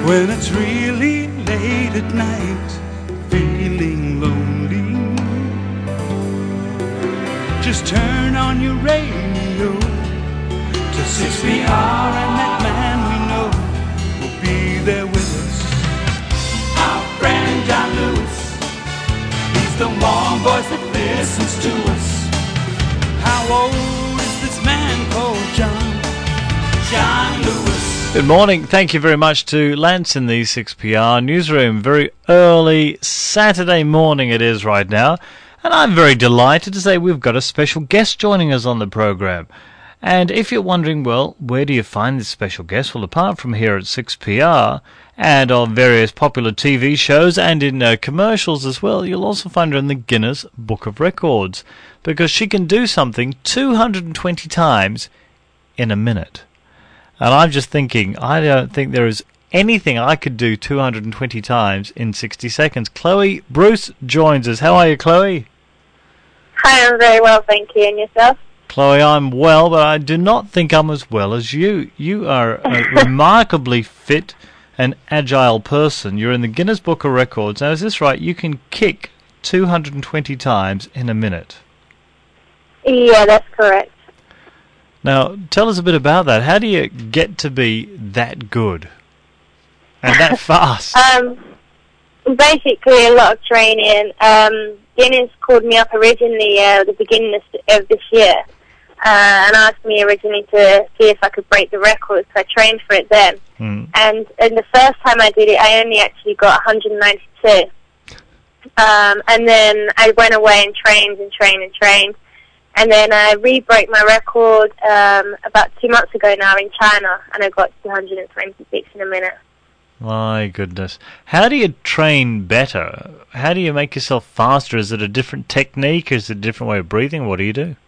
When it's really late at night, feeling lonely, just turn on your radio to 6PR, and that man we know will be there with us. Our friend John Lewis, he's the one voice that listens to us. How old is this man called John Lewis? Good morning. Thank you very much to Lance in the 6PR newsroom. Very early Saturday morning it is right now. And I'm very delighted to say we've got a special guest joining us on the program. And if you're wondering, well, where do you find this special guest? Well, apart from here at 6PR and on various popular TV shows and in commercials as well, you'll also find her in the Guinness Book of Records, because she can do something 220 times in a minute. And I'm just thinking, I don't think there is anything I could do 220 times in 60 seconds. Chloe Bruce joins us. How are you, Chloe? Hi, I'm very well, thank you. And yourself? Chloe, I'm well, but I do not think I'm as well as you. You are a remarkably fit and agile person. You're in the Guinness Book of Records. Now, is this right? You can kick 220 times in a minute. Yeah, that's correct. Now, tell us a bit about that. How do you get to be that good and that fast? Basically, a lot of training. Guinness called me up originally at the beginning of this year and asked me originally to see if I could break the record, so I trained for it then. And the first time I did it, I only actually got 192. And then I went away and trained. And then I re-broke my record about 2 months ago now in China, and I got 226 in a minute. My goodness. How do you train better? How do you make yourself faster? Is it a different technique? Is it a different way of breathing? What do you do?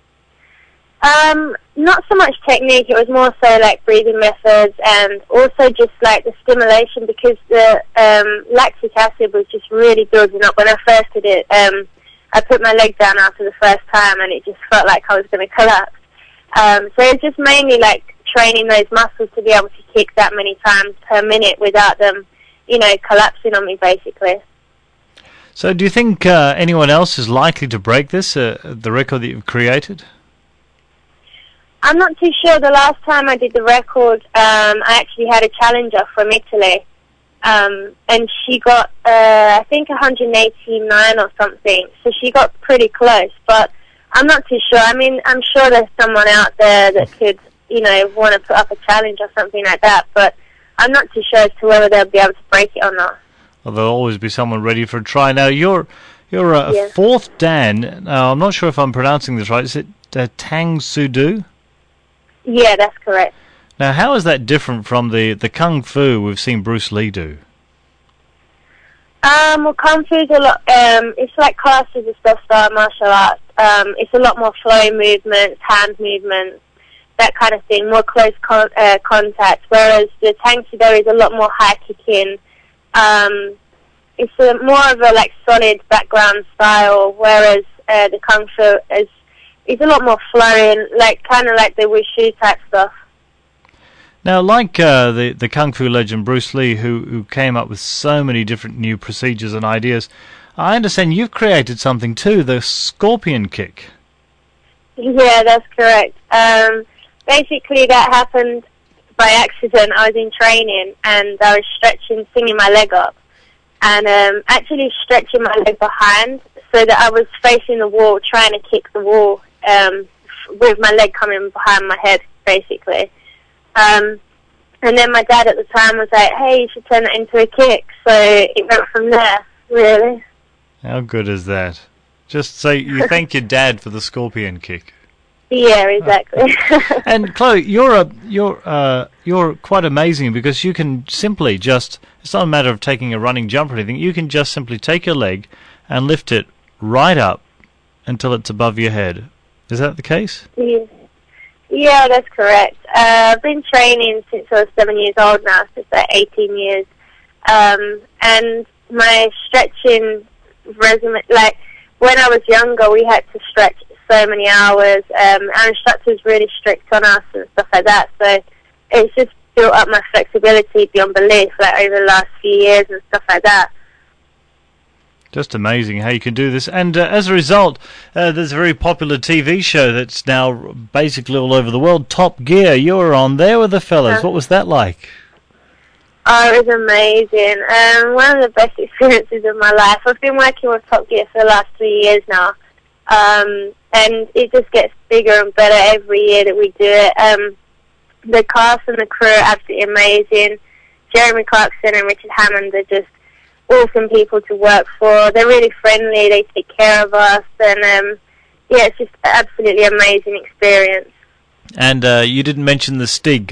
Not so much technique. It was more so like breathing methods, and also just like the stimulation, because the lactic acid was just really building up. When I first did it, I put my leg down after the first time, and it just felt like I was going to collapse. So it's just mainly like training those muscles to be able to kick that many times per minute without them, collapsing on me, basically. So do you think anyone else is likely to break this, the record that you've created? I'm not too sure. The last time I did the record, I actually had a challenger from Italy. And she got, I think, 189 or something. So she got pretty close, but I'm not too sure. I mean, I'm sure there's someone out there that could, want to put up a challenge or something like that, but I'm not too sure as to whether they'll be able to break it or not. Well, there'll always be someone ready for a try. Now, you're a fourth Dan. Now, I'm not sure if I'm pronouncing this right. Is it Tang Soo Do? Yeah, that's correct. Now, how is that different from the Kung Fu we've seen Bruce Lee do? Well, Kung Fu's a lot, it's like classes of style martial arts. It's a lot more flow movements, hand movements, that kind of thing, more close contact, whereas the Tang Soo Do is a lot more high kicking. It's more of a like solid background style, whereas the Kung Fu is a lot more flowing, like kind of like the Wushu type stuff. Now, like the Kung Fu legend Bruce Lee, who came up with so many different new procedures and ideas, I understand you've created something too, the scorpion kick. Yeah, that's correct. Basically, that happened by accident. I was in training, and I was swinging my leg up, and actually stretching my leg behind so that I was facing the wall, trying to kick the wall with my leg coming behind my head, basically. And then my dad at the time was like, hey, you should turn it into a kick. So it went from there, really. How good is that? Just say you thank your dad for the scorpion kick. Yeah, exactly. And Chloe, you're quite amazing, because you can simply just, it's not a matter of taking a running jump or anything, you can just simply take your leg and lift it right up until it's above your head. Is that the case? Yeah, that's correct. I've been training since I was 7 years old now, so it's like 18 years. And my stretching resume, like when I was younger, we had to stretch so many hours. Our instructor was really strict on us and stuff like that. So it's just built up my flexibility beyond belief, like over the last few years and stuff like that. Just amazing how you can do this. And as a result, there's a very popular TV show that's now basically all over the world, Top Gear. You were on there with the fellas. What was that like? Oh, it was amazing. One of the best experiences of my life. I've been working with Top Gear for the last 3 years now. And it just gets bigger and better every year that we do it. The cast and the crew are absolutely amazing. Jeremy Clarkson and Richard Hammond are just awesome people to work for. They're really friendly. They take care of us. And, yeah, it's just an absolutely amazing experience. And you didn't mention the Stig.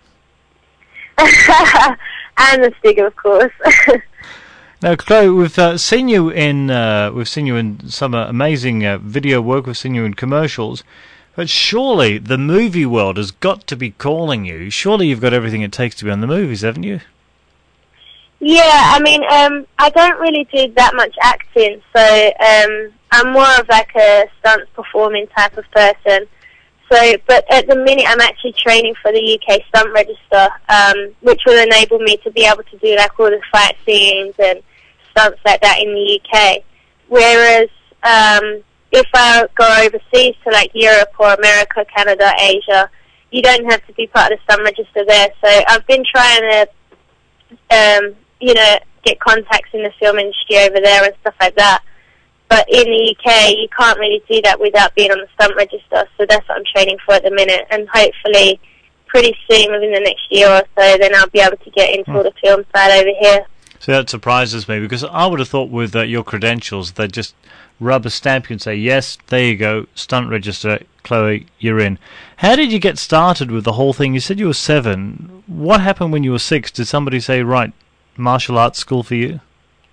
And the Stig, of course. Now, Chloe, we've seen you in some amazing video work. We've seen you in commercials, but surely the movie world has got to be calling you. Surely you've got everything it takes to be on the movies, haven't you? Yeah, I mean, I don't really do that much acting, so I'm more of like a stunt performing type of person. So, but at the minute, I'm actually training for the UK Stunt Register, which will enable me to be able to do like all the fight scenes and stunts like that in the UK. Whereas, if I go overseas to like Europe or America, Canada, Asia, you don't have to be part of the Stunt Register there. So I've been trying to, get contacts in the film industry over there and stuff like that. But in the UK, you can't really do that without being on the Stunt Register. So that's what I'm training for at the minute. And hopefully, pretty soon, within the next year or so, then I'll be able to get into all the film side over here. So that surprises me, because I would have thought with your credentials, they'd just rubber stamp you and say, yes, there you go, Stunt Register, Chloe, you're in. How did you get started with the whole thing? You said you were 7. What happened when you were 6? Did somebody say, right, martial arts school for you?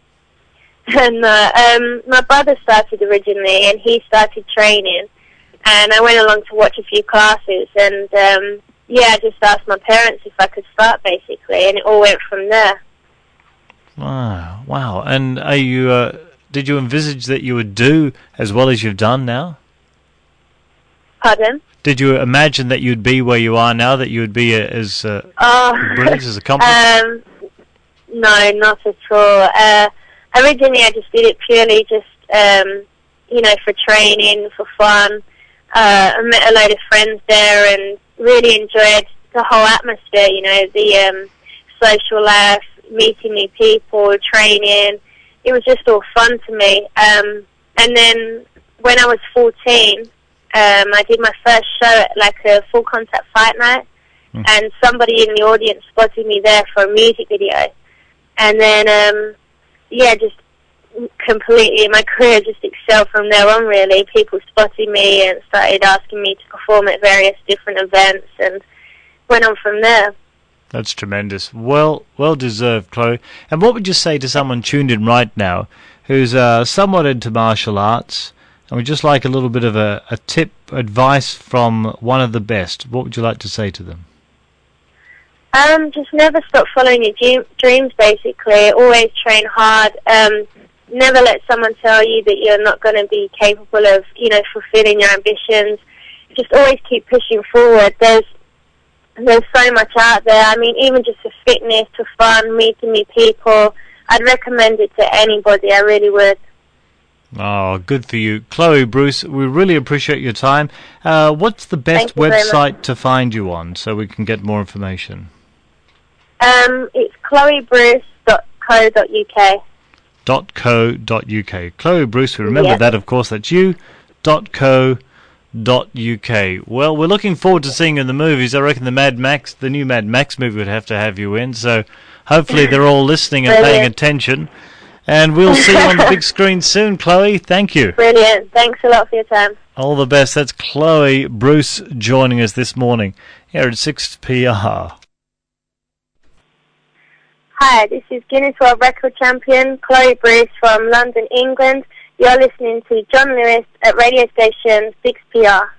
No, my brother started originally, and he started training, and I went along to watch a few classes, and I just asked my parents if I could start, basically, and it all went from there. Wow. And are you? Did you envisage that you would do as well as you've done now? Pardon? Did you imagine that you'd be where you are now, that you would be as brilliant, as accomplished? No, not at all. Originally, I just did it purely just, for training, for fun. I met a load of friends there and really enjoyed the whole atmosphere, the social life, meeting new people, training. It was just all fun to me. And then when I was 14, I did my first show at like a full contact fight night, and somebody in the audience spotted me there for a music video. And then, just completely, my career just excelled from there on, really. People spotted me and started asking me to perform at various different events, and went on from there. That's tremendous. Well deserved, Chloe. And what would you say to someone tuned in right now who's somewhat into martial arts and would just like a little bit of a tip, advice from one of the best? What would you like to say to them? Just never stop following your dreams, basically. Always train hard. Never let someone tell you that you're not going to be capable of, fulfilling your ambitions. Just always keep pushing forward. There's so much out there. I mean, even just for fitness, for fun, meeting new people, I'd recommend it to anybody. I really would. Oh, good for you. Chloe Bruce, we really appreciate your time. What's the best website to find you on so we can get more information? It's chloebruce.co.uk. .co.uk. Chloe Bruce, we remember that, of course, that's you. .co.uk. Well, we're looking forward to seeing you in the movies. I reckon the new Mad Max movie would have to have you in, so hopefully they're all listening and paying attention. And we'll see you on the big screen soon, Chloe. Thank you. Brilliant. Thanks a lot for your time. All the best. That's Chloe Bruce joining us this morning here at 6PR. Hi, this is Guinness World Record Champion Chloe Bruce from London, England. You're listening to John Lewis at radio station 6PR.